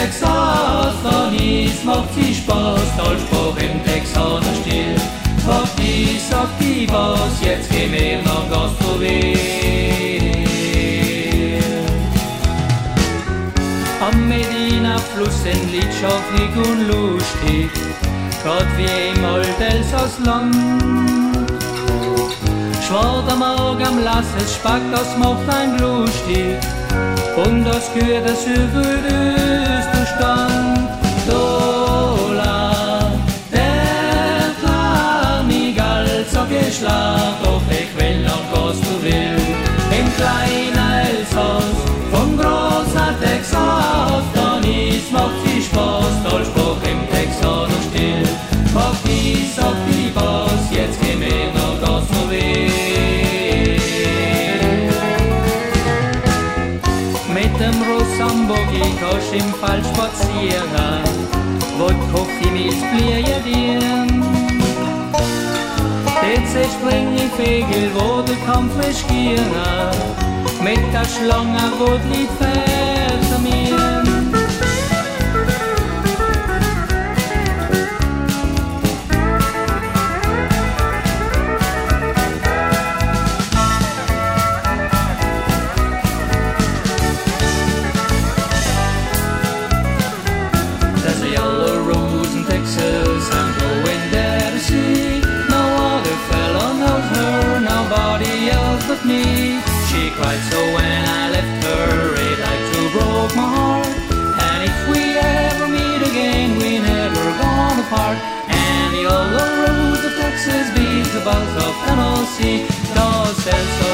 Texas, dann ist, macht sie Spaß, Talspruch im Texaner Stil. Sagt die was, jetzt geh mir nach Gastroville. Am Medina-Fluss sind Liedschaftlich und lustig, grad wie im Alt-Elsass-Land. Schwarz am Auge am Lasses Spack, das macht ein lustig, und das gehört das übrigens Stand. Dola, der Klanigal, sag ich lach, doch ich will noch was du willst. Im kleinen Elsass, vom großen Texas, dann ist, macht sie Spaß, Talspruch im Texaner Stil. Sagt die was, jetzt geh mir noch das so weh. Mit dem Ross am Buggy kannst im Fall spazieren, wo die Kochchemie blie dir. Jetzt spring ich Fegel, wo der Kampf riskieren, mit der Schlange, wo die Lied vermieren. But me, she cried so when I left her, it like to broke my heart. And if we ever meet again, we never gone apart. And the yellow rose of Texas beats the buzz of NLC, does